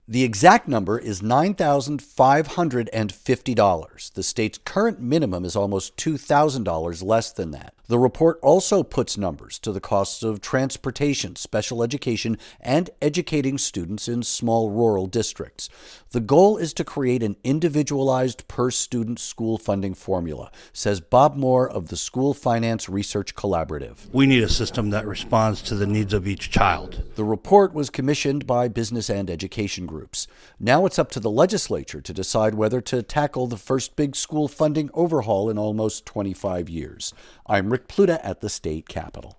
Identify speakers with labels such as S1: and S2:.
S1: The exact number is $9,550. The state's current minimum is almost $2,000 less than that. The report also puts numbers to the costs of transportation, special education, and educating students in small rural districts. The goal is to create an individualized per-student school funding formula, says Bob Moore of the School Finance Research Collaborative.
S2: We need a system that responds to the needs of each child.
S1: The report was commissioned by business and education groups. Now it's up to the legislature to decide whether to tackle the first big school funding overhaul in almost 25 years. I'm Rick Pluta at the state capitol.